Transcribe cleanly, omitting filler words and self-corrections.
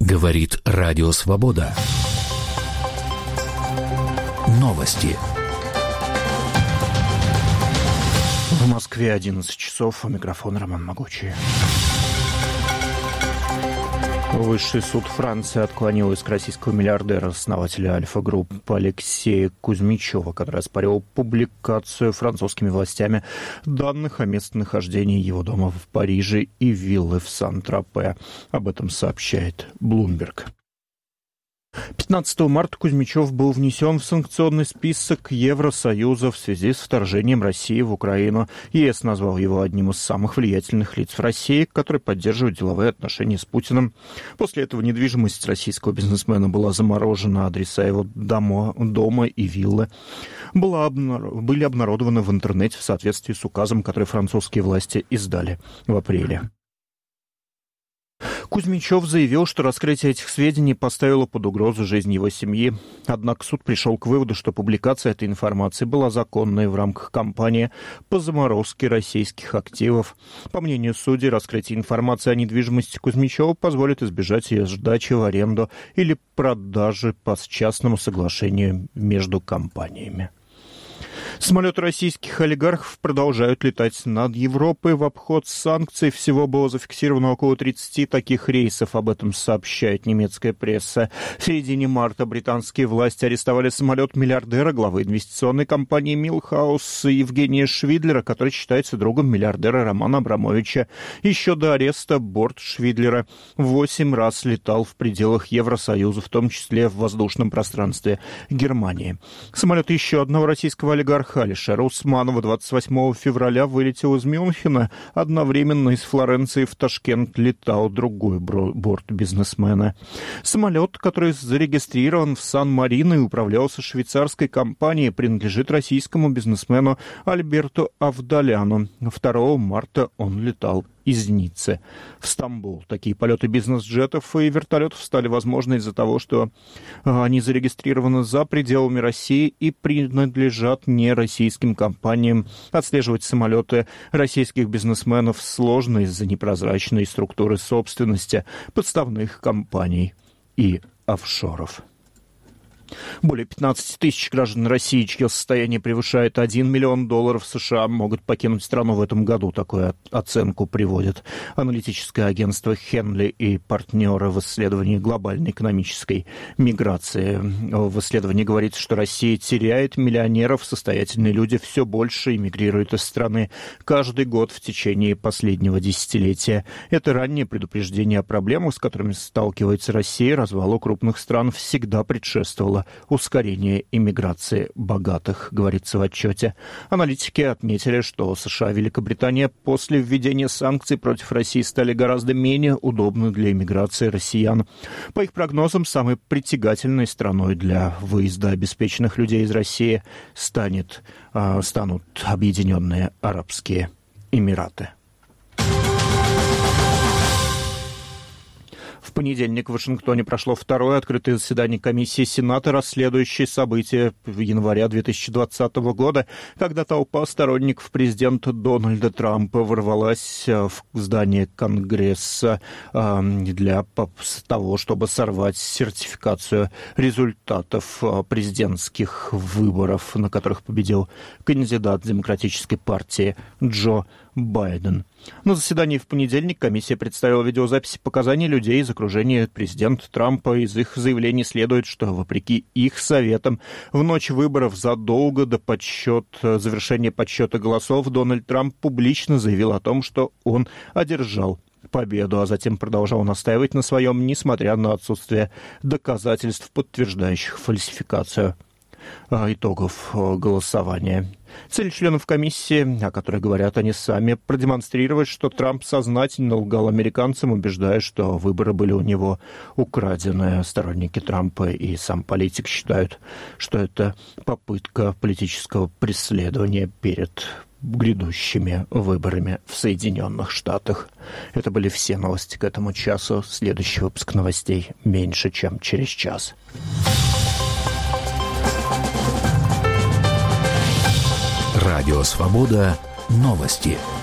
Говорит Радио Свобода. Новости. В Москве 11 часов. У микрофона Роман Могучий. Высший суд Франции отклонил иск российского миллиардера, основателя Альфа-групп Алексея Кузьмичева, который оспаривал публикацию французскими властями данных о местонахождении его дома в Париже и виллы в Сан-Тропе. Об этом сообщает Bloomberg. 15 марта Кузьмичев был внесен в санкционный список Евросоюза в связи с вторжением России в Украину. ЕС назвал его одним из самых влиятельных лиц в России, которые поддерживают деловые отношения с Путиным. После этого недвижимость российского бизнесмена была заморожена, адреса его дома и виллы были обнародованы в интернете в соответствии с указом, который французские власти издали в апреле. Кузьмичев заявил, что раскрытие этих сведений поставило под угрозу жизнь его семьи. Однако суд пришел к выводу, что публикация этой информации была законной в рамках кампании по заморозке российских активов. По мнению судей, раскрытие информации о недвижимости Кузьмичева позволит избежать ее сдачи в аренду или продажи по частному соглашению между компаниями. Самолеты российских олигархов продолжают летать над Европой в обход санкций. Всего было зафиксировано около 30 таких рейсов. Об этом сообщает немецкая пресса. В середине марта британские власти арестовали самолет миллиардера, главы инвестиционной компании Милхаус Евгения Швидлера, который считается другом миллиардера Романа Абрамовича. Еще до ареста борт Швидлера 8 раз летал в пределах Евросоюза, в том числе в воздушном пространстве Германии. Самолет еще одного российского олигарха Алишера Усманова 28 февраля вылетел из Мюнхена. Одновременно из Флоренции в Ташкент летал другой борт бизнесмена. Самолет, который зарегистрирован в Сан-Марино и управлялся швейцарской компанией, принадлежит российскому бизнесмену Альберту Авдаляну. 2 марта он летал из Ниццы в Стамбул. Такие полеты бизнес-джетов и вертолетов стали возможны из-за того, что они зарегистрированы за пределами России и принадлежат не российским компаниям. Отслеживать самолеты российских бизнесменов сложно из-за непрозрачной структуры собственности подставных компаний и офшоров. Более 15 тысяч граждан России, чье состояние превышает $1 миллион США, могут покинуть страну в этом году. Такую оценку приводит аналитическое агентство Хенли и партнеры в исследовании глобальной экономической миграции. В исследовании говорится, что Россия теряет миллионеров, состоятельные люди все больше эмигрируют из страны каждый год в течение последнего десятилетия. Это раннее предупреждение о проблемах, с которыми сталкивается Россия. Развалу крупных стран всегда предшествовало ускорение иммиграции богатых, говорится в отчете. Аналитики отметили, что США и Великобритания после введения санкций против России стали гораздо менее удобны для иммиграции россиян. По их прогнозам, самой притягательной страной для выезда обеспеченных людей из России станут Объединенные Арабские Эмираты. В понедельник в Вашингтоне прошло второе открытое заседание комиссии Сената, расследующей события января 2020 года, когда толпа сторонников президента Дональда Трампа ворвалась в здание Конгресса для того, чтобы сорвать сертификацию результатов президентских выборов, на которых победил кандидат Демократической партии Джо Байден. На заседании в понедельник комиссия представила видеозаписи показаний людей из окружения президента Трампа. Из их заявлений следует, что, вопреки их советам, в ночь выборов задолго до завершения подсчета голосов Дональд Трамп публично заявил о том, что он одержал победу, а затем продолжал настаивать на своем, несмотря на отсутствие доказательств, подтверждающих фальсификацию итогов голосования. Цель членов комиссии, о которой говорят они сами, продемонстрировать, что Трамп сознательно лгал американцам, убеждая, что выборы были у него украдены. Сторонники Трампа и сам политик считают, что это попытка политического преследования перед грядущими выборами в Соединенных Штатах. Это были все новости к этому часу. Следующий выпуск новостей меньше, чем через час. Радио Свобода. Новости.